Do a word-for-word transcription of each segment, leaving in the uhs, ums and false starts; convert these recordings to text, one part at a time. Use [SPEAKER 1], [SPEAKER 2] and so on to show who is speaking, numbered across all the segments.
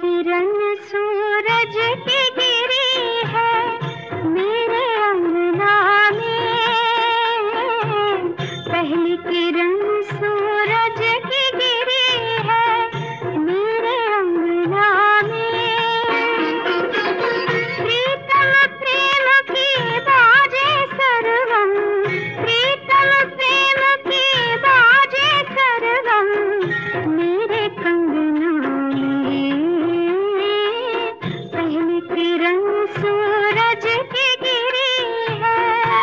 [SPEAKER 1] किरण सूरज की गिरी है मेरे अंगना में। पहली किरण सूरज की गिरी है मेरे अंगना में। प्रीतम प्रेम की बाजे सरगम, प्रीतम प्रेम की बाजे सरगम मेरे कंगना में। पहली किरण सूरज की गिरी है।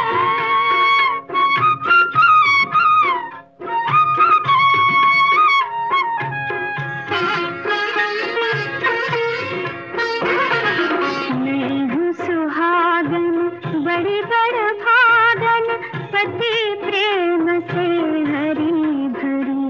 [SPEAKER 1] मैं हूँ सुहागन बड़ी बड़भागन, पति प्रेम से हरी भरी।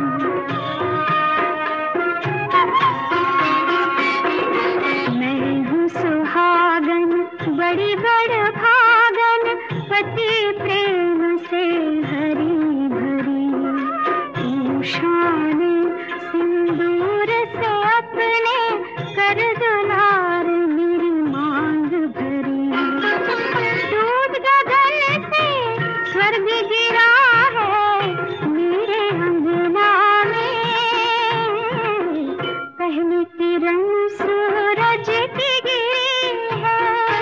[SPEAKER 1] मैं हूँ सुहागन बड़ी बड़भागन, पति प्रेम से हरी भरी। ईशान सिंदूर से अपने कर दुलार मेरी मांग भरी। दूध गगन से स्वर्ग गिरा है मेरे अंगना में। पहली किरण सूरज की गिरी है।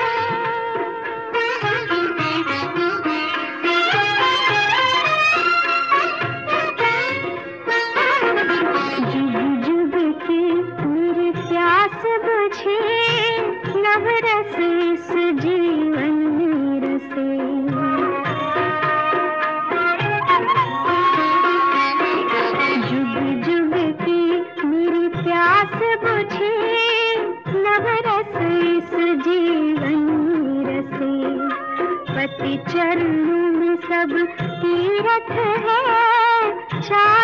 [SPEAKER 1] जुग जुग की मेरी प्यास बुझी, नव रस इस जीवन में रसे। जुग जुग की मेरी प्यास बुझी, नव रस इस जीवन में रसे। पति चरणों में सब तीरथ है, चार